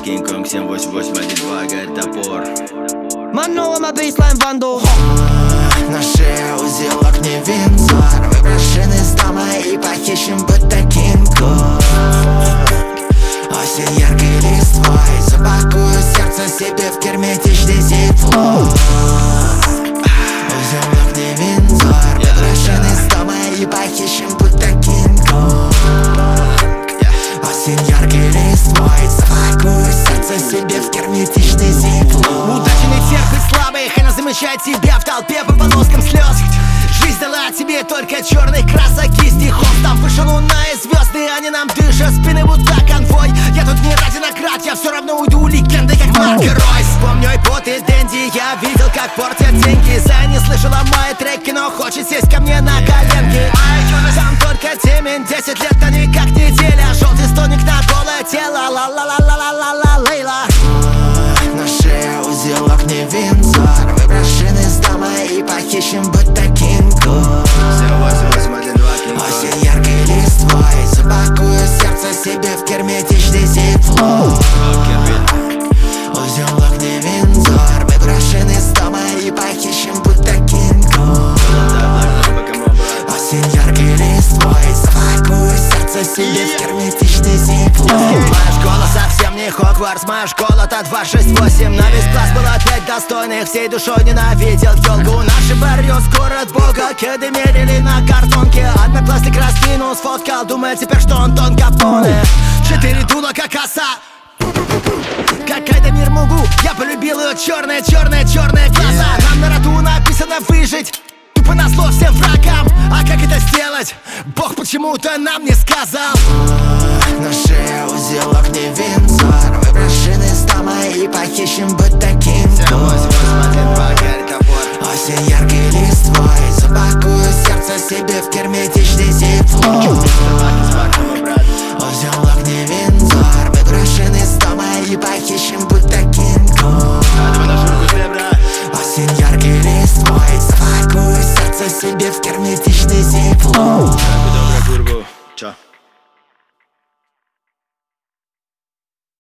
Кинг-Конг 78812, горит топор. Манова бейслайн банду. На шее узелок не Виндзор. Выброшен из дома и похищен, будто Кинг-Конг. Осень яркой листвой. Запакую сердце себе в герметичный зиплок. Узелок не Виндзор. Выброшен из дома и похищен, будто Кинг-Конг. Осень яркой листвой. Запакую сердце себе в герметичный зиплок. Удачный терпит слабых, она замечает тебя в толпе по полоскам слез. Жизнь дала тебе только черный красок и стихов. Там выше луна и звезды, они нам дышат спины, будто конвой. Я тут не ради наград, я все равно уйду легендой, как Марк Рой. Вспомни пот и Дэнди, я видел, как портят деньги. За не слышала мои треки, но хочет сесть ко мне на коленки. Там только темен, 10 лет, а не как неделя. Желтый стоник на голое тело, ла-ла-ла-ла-ла-ла-ла-лейла. На шее узелок не Виндзор. Выброшен из дома и похищен, будто Кинг-Конг. 78812, Осень яркой листвой. Запакую сердце себе в герметичный зиплок. Узелок не Виндзор. Выброшен из дома и похищен, будто Кинг-Конг. Осень яркой листвой. Запакую сердце себе в герметичный зиплок. Моя школа совсем не Хогвартс, моя школа-то 268. На весь класс было 5 достойных, всей душой ненавидел елку. Наши барьё скоро от бога, кеды мерили на картонке. Одноклассник раскинул, сфоткал, думает теперь, что он Дон Капоне. 4 дула как оса, какая-то мир Мугу. Я полюбил ее черные глаза. Нам на роду написано выжить, тупо назло всем врагам. А как это сделать? Бог почему-то нам не сказал. На шее узелок не Виндзор. Выброшен из дома и похищен, будто Кинг-Конг. 78812, горит топор. Осень яркой листвой. Запакую сердце себе в герметичный зиплок. Узелок не Виндзор. Выброшен из дома и похищен, будто Кинг-Конг. Осень яркой листвой. Запакую сердце себе в герметичный зиплок. Добрую турбу. Чё?